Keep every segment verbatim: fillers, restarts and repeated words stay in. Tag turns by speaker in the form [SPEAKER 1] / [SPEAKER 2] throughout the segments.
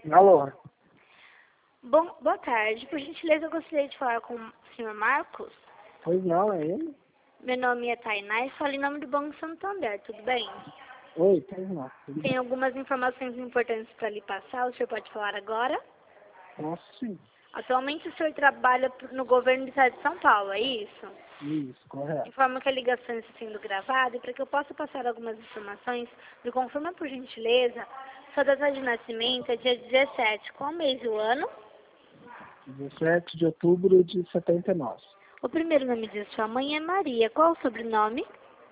[SPEAKER 1] Alô?
[SPEAKER 2] Bom, boa tarde. Por gentileza, eu gostaria de falar com o senhor Marcos.
[SPEAKER 1] Pois não, é ele?
[SPEAKER 2] Meu nome é Tainá e falo em nome do Banco Santander, tudo bem?
[SPEAKER 1] Oi, pois não. Tudo
[SPEAKER 2] Tem
[SPEAKER 1] bem?
[SPEAKER 2] algumas informações importantes para lhe passar, o senhor pode falar agora?
[SPEAKER 1] Posso sim.
[SPEAKER 2] Atualmente o senhor trabalha no governo do estado de São Paulo, é isso?
[SPEAKER 1] Isso, correto.
[SPEAKER 2] Informo que a ligação está sendo gravada e para que eu possa passar algumas informações, me confirma por gentileza, sua data de nascimento é dia dezessete, qual mês e o ano?
[SPEAKER 1] dezessete de outubro de setenta e nove.
[SPEAKER 2] O primeiro nome de sua mãe é Maria, qual o sobrenome?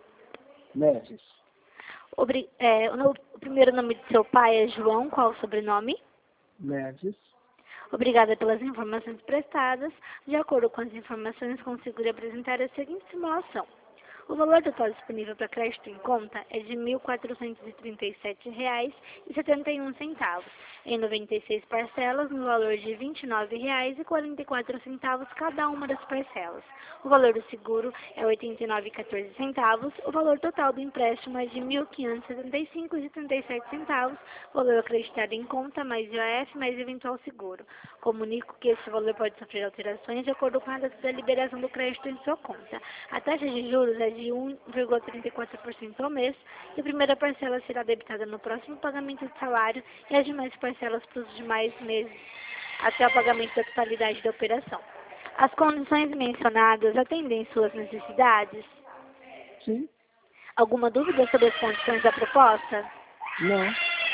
[SPEAKER 1] Neves.
[SPEAKER 2] Obri- é, o, no- o primeiro nome de seu pai é João, qual o sobrenome?
[SPEAKER 1] Neves.
[SPEAKER 2] Obrigada pelas informações prestadas. De acordo com as informações, consigo lhe apresentar a seguinte simulação. O valor total disponível para crédito em conta é de mil quatrocentos e trinta e sete reais e setenta e um centavos, em noventa e seis parcelas, no valor de vinte e nove reais e quarenta e quatro centavos cada uma das parcelas. O valor do seguro é oitenta e nove reais e quatorze centavos. O valor total do empréstimo é de mil quinhentos e setenta e cinco reais e setenta e sete centavos. O valor acreditado em conta mais I O F mais eventual seguro. Comunico que esse valor pode sofrer alterações de acordo com a data da liberação do crédito em sua conta. A taxa de juros é de um vírgula trinta e quatro por cento ao mês e a primeira parcela será debitada no próximo pagamento do salário e as demais parcelas para os demais meses até o pagamento da totalidade da operação. As condições mencionadas atendem suas necessidades?
[SPEAKER 1] Sim?
[SPEAKER 2] Alguma dúvida sobre as condições da proposta?
[SPEAKER 1] Não.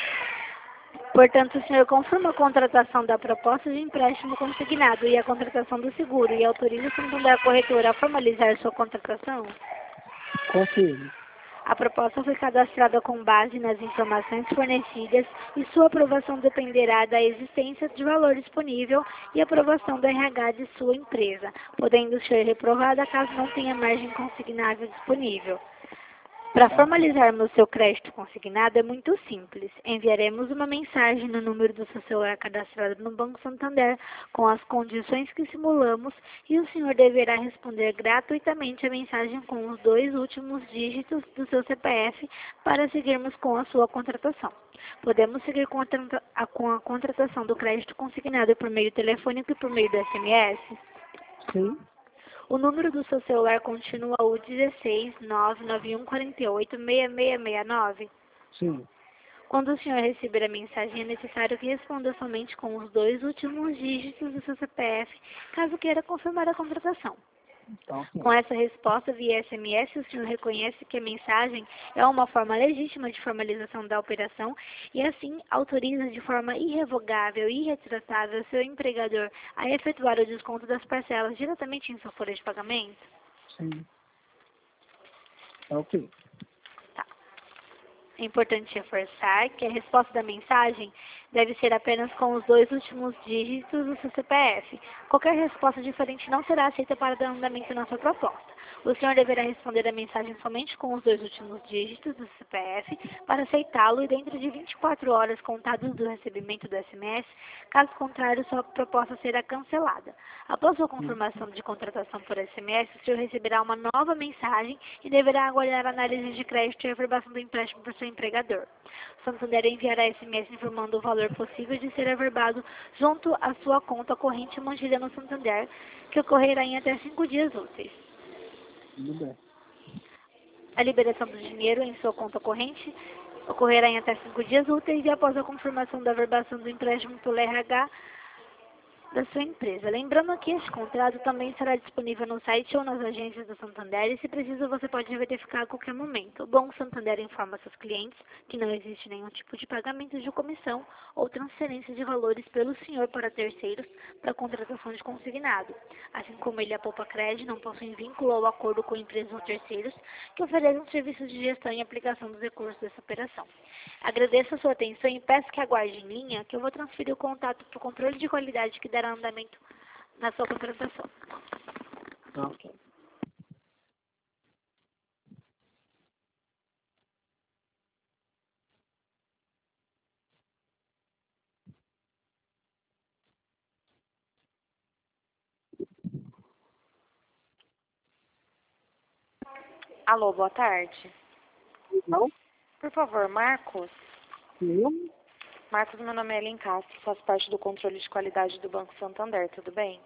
[SPEAKER 2] Portanto, o senhor confirma a contratação da proposta de empréstimo consignado e a contratação do seguro e autoriza o Santander a corretora a formalizar sua contratação?
[SPEAKER 1] Confirme.
[SPEAKER 2] A proposta foi cadastrada com base nas informações fornecidas e sua aprovação dependerá da existência de valor disponível e aprovação do R H de sua empresa, podendo ser reprovada caso não tenha margem consignável disponível. Para formalizarmos seu crédito consignado é muito simples. Enviaremos uma mensagem no número do seu celular cadastrado no Banco Santander com as condições que simulamos e o senhor deverá responder gratuitamente a mensagem com os dois últimos dígitos do seu C P F para seguirmos com a sua contratação. Podemos seguir com a, a, com a contratação do crédito consignado por meio telefônico e por meio do S M S?
[SPEAKER 1] Sim?
[SPEAKER 2] O número do seu celular continua o dezesseis, nove nove um quatro oito, seis seis seis nove.
[SPEAKER 1] Sim.
[SPEAKER 2] Quando o senhor receber a mensagem, é necessário que responda somente com os dois últimos dígitos do seu C P F, caso queira confirmar a contratação.
[SPEAKER 1] Então, sim.
[SPEAKER 2] Com essa resposta via S M S, o senhor reconhece que a mensagem é uma forma legítima de formalização da operação e, assim, autoriza de forma irrevogável e irretratável seu empregador a efetuar o desconto das parcelas diretamente em sua folha de pagamento?
[SPEAKER 1] Sim. Ok.
[SPEAKER 2] É importante reforçar que a resposta da mensagem deve ser apenas com os dois últimos dígitos do seu C P F. Qualquer resposta diferente não será aceita para dar andamento na sua proposta. O senhor deverá responder a mensagem somente com os dois últimos dígitos do C P F para aceitá-lo e dentro de vinte e quatro horas contadas do recebimento do S M S, caso contrário, sua proposta será cancelada. Após sua confirmação de contratação por S M S, o senhor receberá uma nova mensagem e deverá aguardar a análise de crédito e a averbação do empréstimo por seu empregador. O Santander enviará S M S informando o valor possível de ser averbado junto à sua conta corrente mantida no Santander, que ocorrerá em até cinco dias úteis.
[SPEAKER 1] Tudo bem.
[SPEAKER 2] A liberação do dinheiro em sua conta corrente ocorrerá em até cinco dias úteis e após a confirmação da averbação do empréstimo pelo R H da sua empresa. Lembrando que este contrato também será disponível no site ou nas agências do Santander e, se preciso, você pode verificar a qualquer momento. O Banco Santander informa seus clientes que não existe nenhum tipo de pagamento de comissão ou transferência de valores pelo senhor para terceiros para contratação de consignado. Assim como ele, a Poupa Cred, não possui vínculo ou acordo com empresas ou terceiros que ofereçam serviços de gestão e aplicação dos recursos dessa operação. Agradeço a sua atenção e peço que aguarde em linha que eu vou transferir o contato para o controle de qualidade que dará andamento na sua contratação.
[SPEAKER 1] Ok.
[SPEAKER 3] Alô, boa tarde.
[SPEAKER 1] Não?
[SPEAKER 3] Por favor, Marcos.
[SPEAKER 1] Sim?
[SPEAKER 3] Marcos, meu nome é Ellen Castro, faço parte do controle de qualidade do Banco Santander, tudo bem?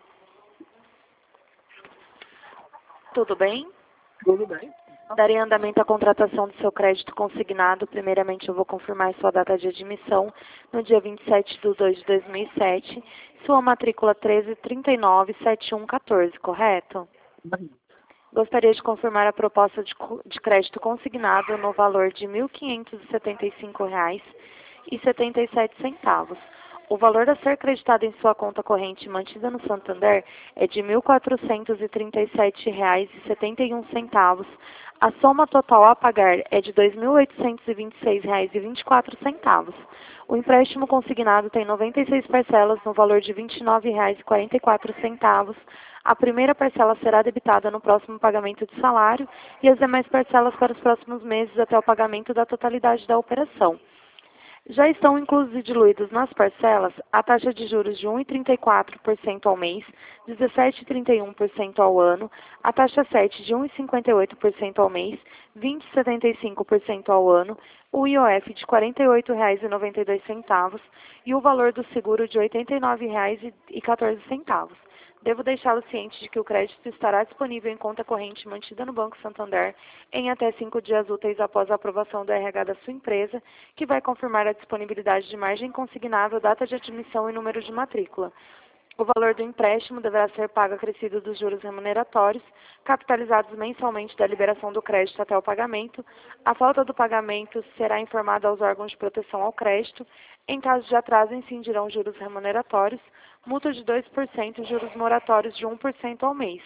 [SPEAKER 3] Tudo bem?
[SPEAKER 1] Tudo bem?
[SPEAKER 3] Darei andamento à contratação do seu crédito consignado. Primeiramente, eu vou confirmar sua data de admissão no dia vinte e sete de dois de dois mil e sete, sua matrícula treze trinta e nove setenta e um quatorze, correto?
[SPEAKER 1] Uhum.
[SPEAKER 3] Gostaria de confirmar a proposta de, co- de crédito consignado no valor de mil quinhentos e setenta e cinco reais e setenta e sete centavos. O valor a ser creditado em sua conta corrente mantida no Santander é de mil quatrocentos e trinta e sete reais e setenta e um centavos. A soma total a pagar é de dois mil oitocentos e vinte e seis reais e vinte e quatro centavos. O empréstimo consignado tem noventa e seis parcelas no valor de vinte e nove reais e quarenta e quatro centavos. A primeira parcela será debitada no próximo pagamento de salário e as demais parcelas para os próximos meses até o pagamento da totalidade da operação. Já estão inclusos e diluídos nas parcelas a taxa de juros de um vírgula trinta e quatro por cento ao mês, dezessete vírgula trinta e um por cento ao ano, a taxa sete de um vírgula cinquenta e oito por cento ao mês, vinte vírgula setenta e cinco por cento ao ano, o I O F de quarenta e oito reais e noventa e dois centavos e o valor do seguro de oitenta e nove reais e quatorze centavos. Devo deixá-lo ciente de que o crédito estará disponível em conta corrente mantida no Banco Santander em até cinco dias úteis após a aprovação do R H da sua empresa, que vai confirmar a disponibilidade de margem consignável, data de admissão e número de matrícula. O valor do empréstimo deverá ser pago acrescido dos juros remuneratórios, capitalizados mensalmente da liberação do crédito até o pagamento. A falta do pagamento será informada aos órgãos de proteção ao crédito. Em caso de atraso, incidirão juros remuneratórios, multa de dois por cento e juros moratórios de um por cento ao mês.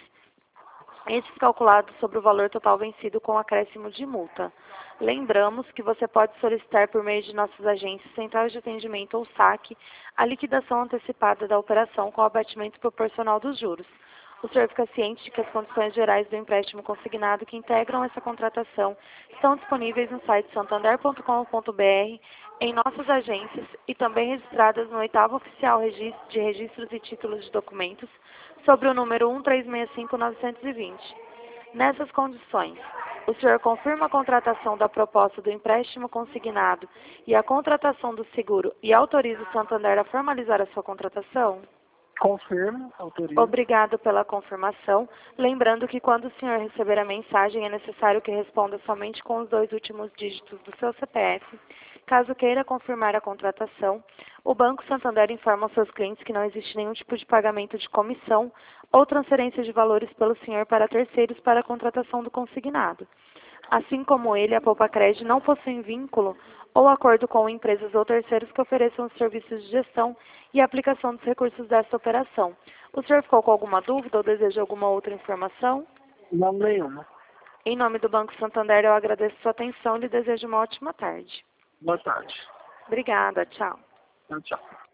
[SPEAKER 3] Estes calculados sobre o valor total vencido com acréscimo de multa. Lembramos que você pode solicitar por meio de nossas agências, centrais de atendimento ou saque, a liquidação antecipada da operação com o abatimento proporcional dos juros. O senhor fica ciente de que as condições gerais do empréstimo consignado que integram essa contratação estão disponíveis no site santander ponto com ponto br, em nossas agências e também registradas no oitavo Oficial Registro de Registros e Títulos de Documentos, sobre o número um três seis cinco nove dois zero. Nessas condições, o senhor confirma a contratação da proposta do empréstimo consignado e a contratação do seguro e autoriza o Santander a formalizar a sua contratação?
[SPEAKER 1] Confirmo, autorizo.
[SPEAKER 3] Obrigado pela confirmação. Lembrando que quando o senhor receber a mensagem, é necessário que responda somente com os dois últimos dígitos do seu C P F. Caso queira confirmar a contratação, o Banco Santander informa aos seus clientes que não existe nenhum tipo de pagamento de comissão ou transferência de valores pelo senhor para terceiros para a contratação do consignado. Assim como ele, a Poupa-Cred não possui vínculo ou acordo com empresas ou terceiros que ofereçam os serviços de gestão e aplicação dos recursos desta operação. O senhor ficou com alguma dúvida ou deseja alguma outra informação?
[SPEAKER 1] Não, nenhuma.
[SPEAKER 3] Em nome do Banco Santander, eu agradeço sua atenção e lhe desejo uma ótima tarde.
[SPEAKER 1] Boa tarde.
[SPEAKER 3] Obrigada, tchau.
[SPEAKER 1] Tchau, tchau.